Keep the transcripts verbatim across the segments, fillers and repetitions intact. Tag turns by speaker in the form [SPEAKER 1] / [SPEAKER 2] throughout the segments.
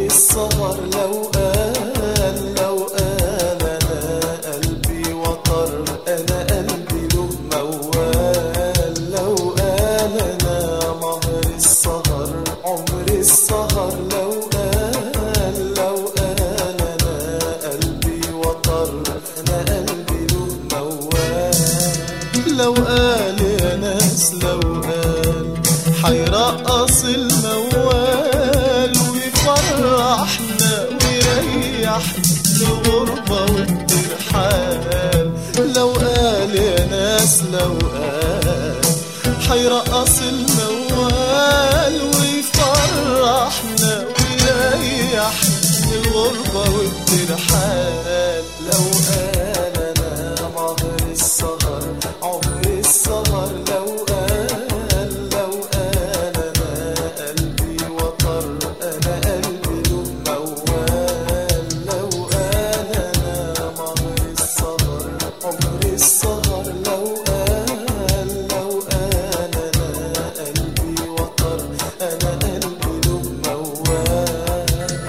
[SPEAKER 1] السهر لو قال لو قال أنا قلبي وطر، أنا قلبي له موال. لو قال أنا مهر السهر عمر السهر، لو قال لو قال أنا قلبي وطر، أنا قلبي له موال. لو قال يا ناس لو قال حيرقص الموال ويفرحنا ويريحنا الغربة والترحال. لو قال يا ناس لو قال حيرقص الموال ويفرحنا ويريحنا الغربة والترحال. لو قال أنا مهر السهر عمر السهر، لو قال لو قال أنا قلبي وطر، أنا قلبي له موال. لو قال أنا مهر السهر عمر السهر، لو قال لو قال أنا قلبي وطر، أنا قلبي له موال.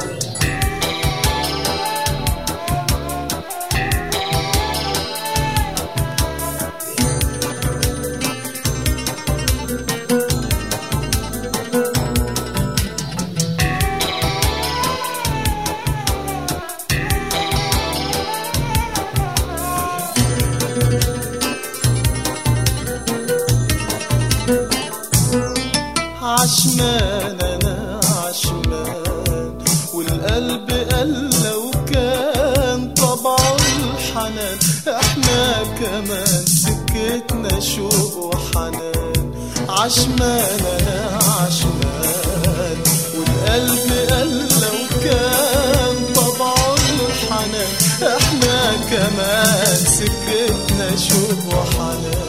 [SPEAKER 1] عشمان أنا عشمان والقلب قال لو كان طبعه الحنان، احنا كمان سكتنا شوق وحنان. عشمان أنا عشمان والقلب قال لو كان طبعه الحنان، احنا كمان سكتنا شوق وحنان.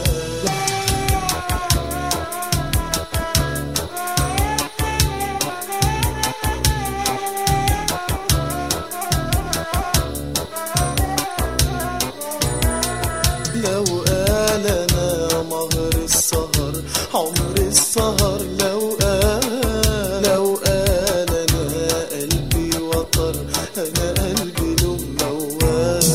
[SPEAKER 1] لو قال أنا مهر السهر عمر السهر، لو قال لو قال أنا قلبي وطر، أنا قلبي له موال.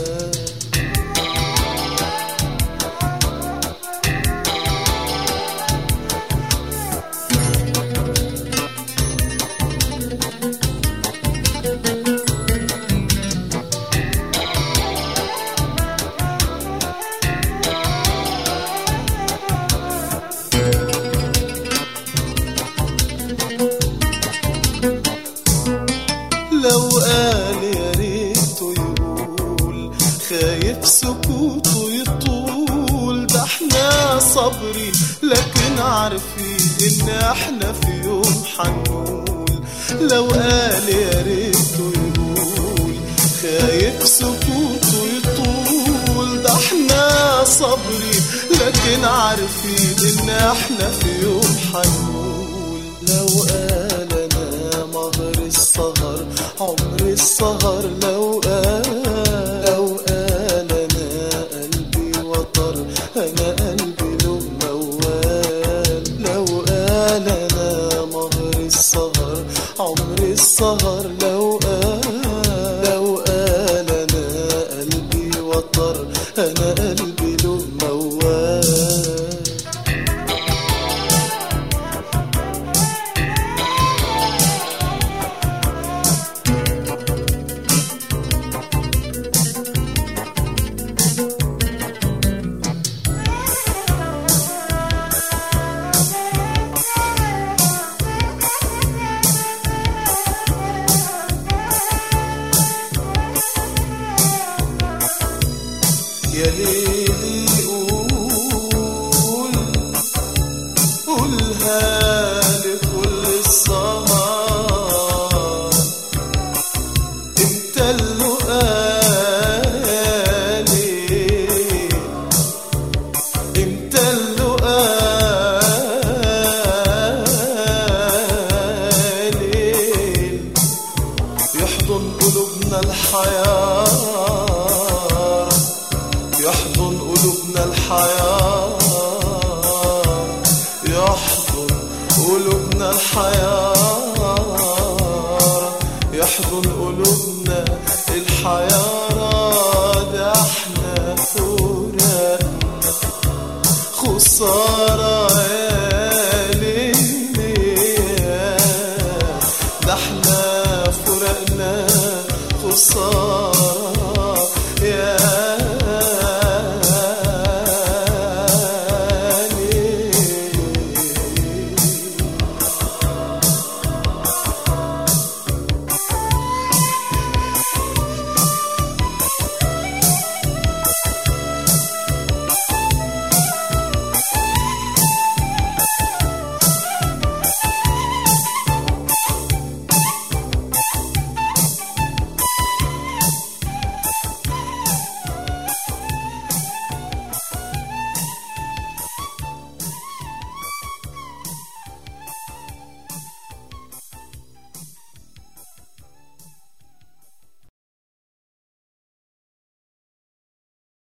[SPEAKER 1] لو قال يا ريته يقول خايف سكوته يطول، ده احنا صبري لكن عارفين ان احنا في يوم حنقول. لو قال يا ريته يقول خايف سكوته يطول، ده احنا صبري لكن عارفين ان احنا في يوم حنقول. لو قال أنا مهر السهر عمر السهر، لو قال لو قال أنا قلبي وطر، أنا قلبي له موال. لو قال أنا مهر السهر عمر السهر، لو قال لو قال أنا قلبي وطر، أنا قلبي له موال. يا ليلي قول قولها لكل السهر، انت اللقالي انت اللقالي يحضن قلوبنا الحياة، يحضن قلوبنا الحياة، يحضن قلوبنا الحياة، يحضن قلوبنا الحيارة، ده احنا فراقنا خسارة يا ليلي، ده احنا فراقنا خسارة.